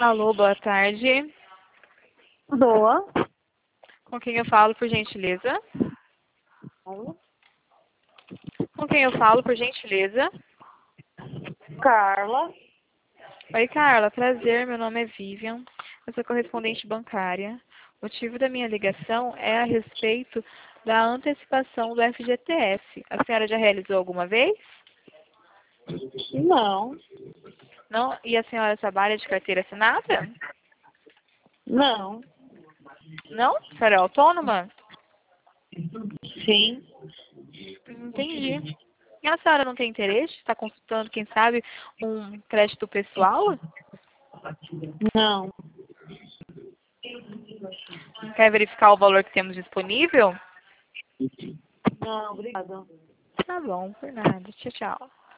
Alô, boa tarde. Boa. Com quem eu falo, por gentileza? Alô? Com quem eu falo, por gentileza? Carla. Oi, Carla. Prazer. Meu nome é Vivian. Eu sou correspondente bancária. O motivo da minha ligação é a respeito da antecipação do FGTS. A senhora já realizou alguma vez? Não. Não? E a senhora trabalha de carteira assinada? Não. Não? A senhora é autônoma? Sim. Entendi. E a senhora não tem interesse? Está consultando, quem sabe, um crédito pessoal? Não. Não quer verificar o valor que temos disponível? Não, obrigada. Tá bom, por nada. Tchau, tchau.